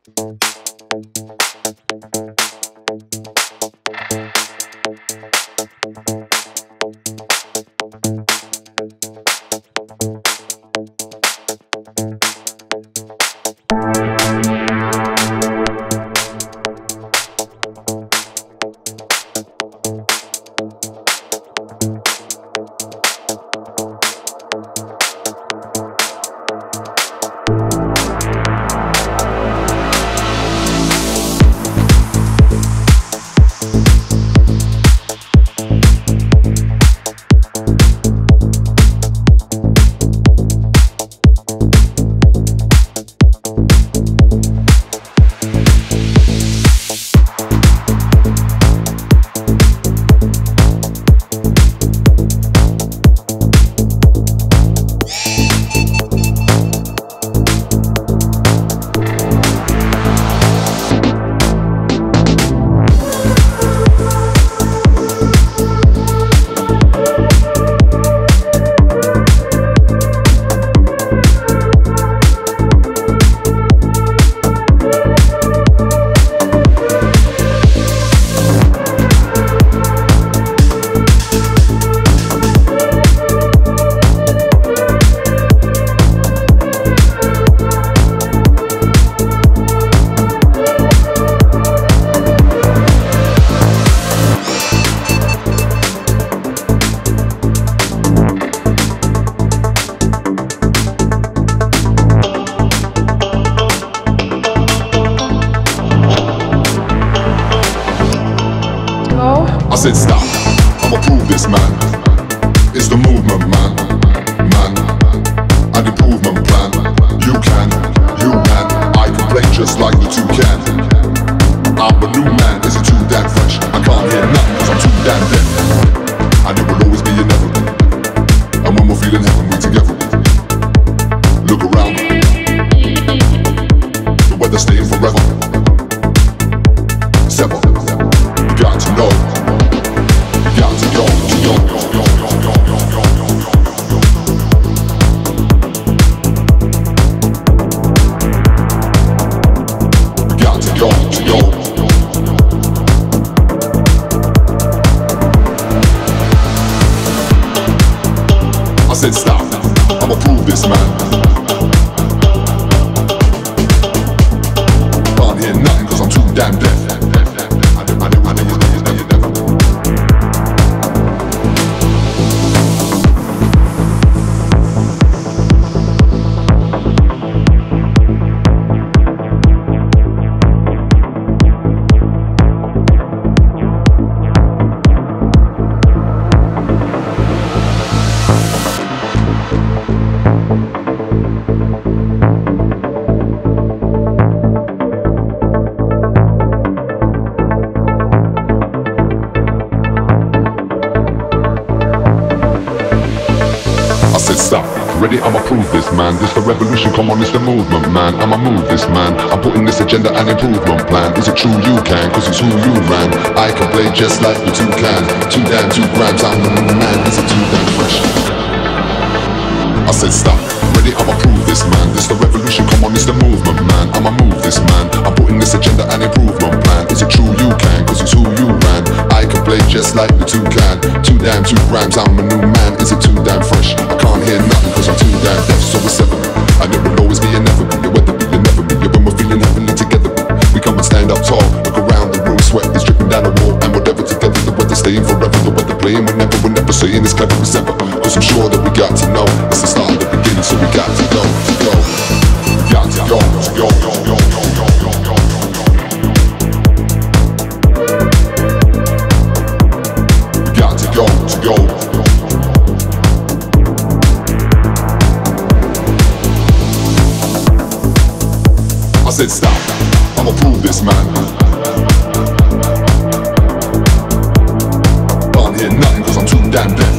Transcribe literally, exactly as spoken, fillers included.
I said stop, I'ma prove this, man. It's the movement, man, man. An improvement plan. You can, you can. I can play just like the two can. I'm a new man, is it too damn fresh? I can't hear nothing cause I'm too damn deaf. And it will always be inevitable. And when we're feeling heaven, we together. Look around. The weather's staying forever. Sever. You got to know. Got to go, to go, go, go, go, go, go, go, go. Got to go, to go. I said stop, I'ma prove this, man. Can't hear nothing cause I'm too damn deaf. I know, I know, I know, you know, you know, you never. Stop. Ready, I'ma prove this, man. This the revolution, come on, it's the movement, man. I'ma move this, man. I'm putting this agenda and improvement plan. Is it true you can? Cause it's who you ran. I can play just like the two can. Two damn two grams, I'm the new man. Is it too damn fresh? I said stop. Ready, I'ma prove this, man. This the revolution, come on, it's the movement, man. I'ma move this, man. I'm putting this agenda and improvement plan. Is it true you can? Cause it's who you ran. I can play just like the two can. Two damn two grams, I'm a new man. Is it too damn fresh? I can't hear nothing cause I'm too damn deaf. So it's seven. And it will always be inevitable. Your weather be inevitable. Yeah, when we're feeling heavenly together, we come and stand up tall. Look around the room, sweat is dripping down the wall. And whatever together, the weather staying forever. The weather playing whenever, we're never saying it's clever as ever. Cause I'm sure that we got to know. It's the start of the beginning, so we got to go, to go. Got to go, to go, go, go, go, go, go, go. Got to go, to go. I said stop, I'ma prove this, man. Can't hear nothing cause I'm too damn deaf.